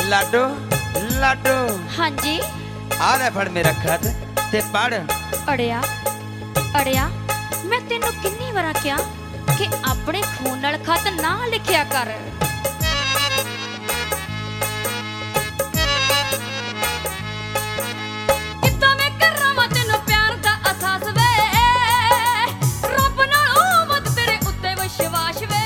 लाडो लाडो हाँ जी आ ले फड़ मेरा खत ते पढ़। अड़िया अड़िया मैं तेनू किन्नी बार आख्या कि अपने खून नाल खत ना लिखिया कर। किद्दां मैं करां वा तैनू प्यार दा एहसास वे, रब नालों वध तेरे उत्ते विश्वास वे।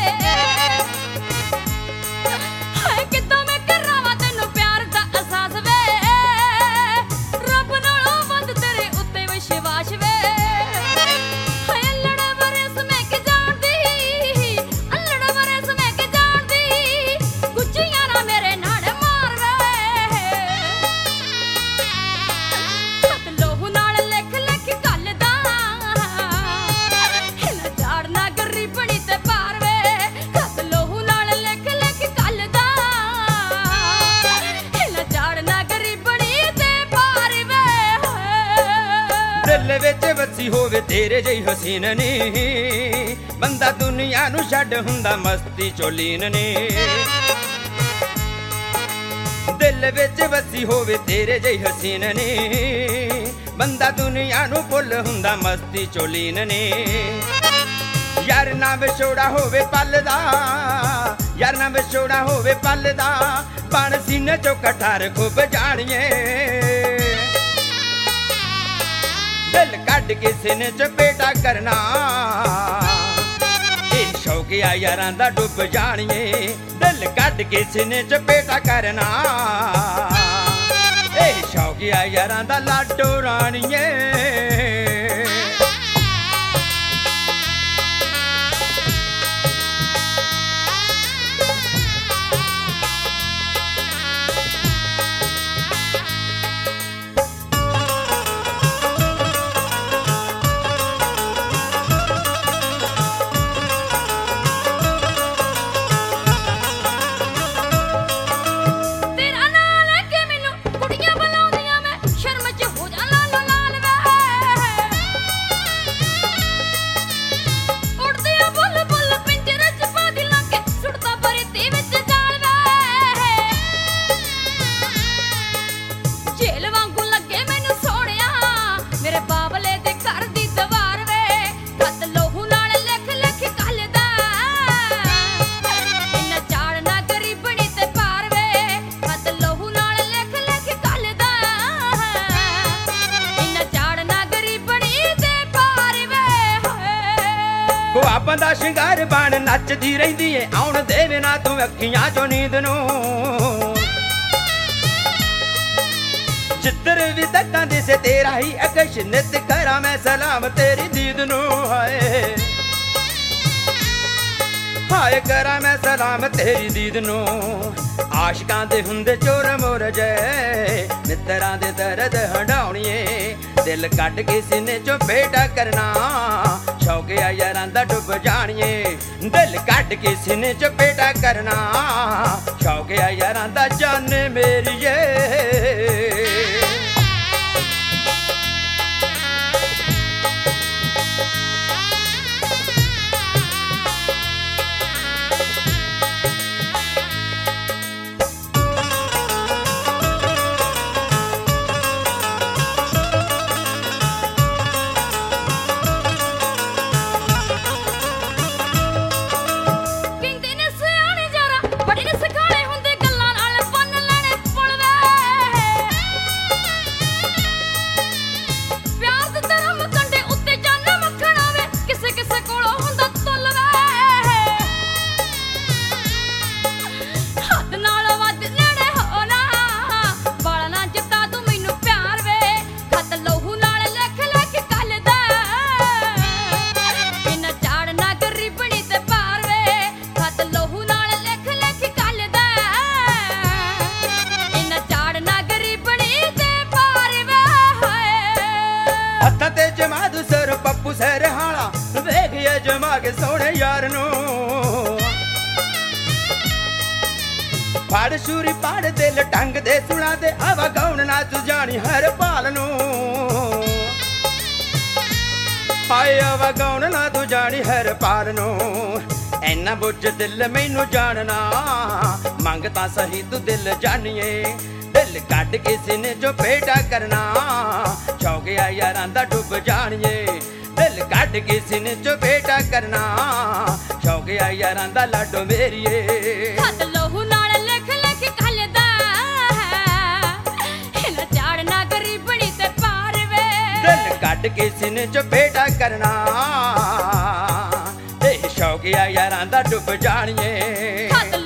हाय किद्दां मैं करां वा तैनू प्यार दा एहसास वे, रब नालों वध तेरे उत्ते विश्वास वे। हाय अल्लड़ बरस मैं के जानदी, अल्लड़ बरस मैं के जानदी, गुज्जियां ना मेरे नाल मार वे। खत लोहू नाल लिख लिख गल दा, हिल झाड़ना गरीबनी ते पार वे। खत लोहू नाल लिख लिख गल दा, हिल झाड़ना गरीबनी ते पार वे। दिल विच वसी होवे तेरे जही हसीन नी, बंदा दुनिया नू छड्ड हुंदा मस्ती चोलीन नी। दिल विच वसी होवे तेरे जही हसीन नी, बंदा दुनिया नू भुल हुंदा मस्ती चोलीन नी। यार ना विछोड़ा होवे पल दा, यार ना विछोड़ा होवे पल दा, बण सीने चो कठार खूब जानिए। दिल कट के सीने च बेटा करना, इन शौकिया यारां दा डुब जानिए। दिल कट के सीने च बेटा करना, ए शौकिया यारां दा लाडो रानिए। तेरा नाम लेके मैनू कुड़ियां बुलाउंदियां, मैं शर्म च हो जा लालो लाल वे। उड़दे आ बुल बुल पिंजरे च पा दिलां के, सुटदा बरती विच जाल वे। जेल वांगू लगे मैनू सोहणिया, मेरे बाबले दे घर दी दीवार वे। खत लोहू नाल लिख लिख गल दा, इन्ना झाड़ना गरीबनी ते पार वे। खत लोहू नाल लिख लिख गल दा, इन्ना झाड़ना गरीबनी ते पार वे। ख्वाबां दा शिंगार बण नचदी रहिंदी ए, आउण देवे ना तूं अखियां चों नींद नू। जिधर भी तक्कां दिसे तेरा ही अकश, नित करा मैं सलाम तेरी दीद नू। हाय हाय करा मैं सलाम तेरी दीद नू। आशिकां दे हुंदे चोर मोर जै, मित्तरां दे दर्द हंडाउणिए। दिल कट के सीने चों बेटा करना, शौकिया यारां दा डुब जानिए। दिल कट के सीने चों बेटा करना, शौकिया यारां दा जाने मेरीए। ਕਹਿੰਦੇ ਨੇ ਸਿਆਣੇ ਯਾਰਾ ਬੜੇ ਨੇ ਸਿਖਾਲੇ ਹੁੰਦੇ, ਗੱਲਾਂ ਨਾਲ ਬੰਨ ਲੈਣੇ ਪੁੱਲ ਵੇ। ਪਿਆਰ ਦੇ ਧਰਮ ਕੰਡੇ ਉੱਤੇ ਜਾਨਾ ਮੱਖਣਾ ਵੇ, ਕਿਸੇ ਕਿਸੇ ਕੋਲੋਂ ਹੁੰਦਾ ਤੁੱਲ ਵੇ। ਹੱਦ ਨਾਲ ਵੱਧ ਨੇੜੇ ਹੋ ਨਾ, ਬਾਲਾ ਨਾ ਜਿੱਤਾ ਤੂੰ ਮੈਨੂੰ ਪਿਆਰ ਵੇ। ਖਤ ਲੋਹੂ ਨਾਲ ਲਿਖ ਲਿਖ ਗਲ ਦਾ, ਇਨਾ ਝਾੜਨਾ ਗਰੀਬਣੀ ਤੇ ਪਾਰ ਵੇ। ਖਤ ਲੋਹੂ ਨਾਲ ਲਿਖ ਲਿਖ ਗਲ ਦਾ, ਇਨਾ ਝਾੜਨਾ ਗਰੀਬਣੀ ਤੇ ਪਾਰ ਵੇ। हत्थां ते जमा दू सर पप्पू सर हाला, वेखिए जमा के सोहणे यार नू। फड़ छुरी पड़ दिल ढंग दे सुना दे, आवा गौण ना तू जानी हर पाल नू। ਹਾਏ ਵਗਾਉਣ ਨਾ ਤੂੰ ਜਾਣੀ ਹਰ ਪਾਰ ਨੂੰ ਐਨਾ ਬੁੱਝ ਦਿਲ ਮੈਨੂੰ ਜਾਣਨਾ ਮੰਗ ਤਾਂ ਸਹੀ ਤੂੰ ਦਿਲ ਜਾਣੀਏ ਦਿਲ ਕੱਢ ਕੇ ਸੀਨੇ ਚੋਂ ਪੇਟਾ ਕਰਨਾ ਸ਼ੌਕਿਆ ਯਾਰਾਂ ਦਾ ਡੁੱਬ ਜਾਣੀਏ ਦਿਲ ਕੱਢ ਕੇ ਸੀਨੇ ਚੋਂ ਪੇਟਾ ਕਰਨਾ ਸ਼ੌਕਿਆ ਯਾਰਾਂ ਦਾ ਲਾਡੋ ਮੇਰੀਏ ਖਤ ਲਹੂ ਨਾਲ ਲਿਖ ਲਿਖ ਘਲਦਾ ਇਹਨਾਂ ਚਾੜਨਾ ਗਰੀਬਣੀ ਤੇ ਪਾਰ ਵੇ ਦਿਲ ਕੱਢ ਕੇ ਸੀਨੇ ਚੋਂ ਪੇਟਾ ਕਰਨਾ ਇਹ ਸ਼ੌਕਿਆ ਯਾਰਾਂ ਦਾ ਡੁੱਬ ਜਾਣੀਏ ਖਤ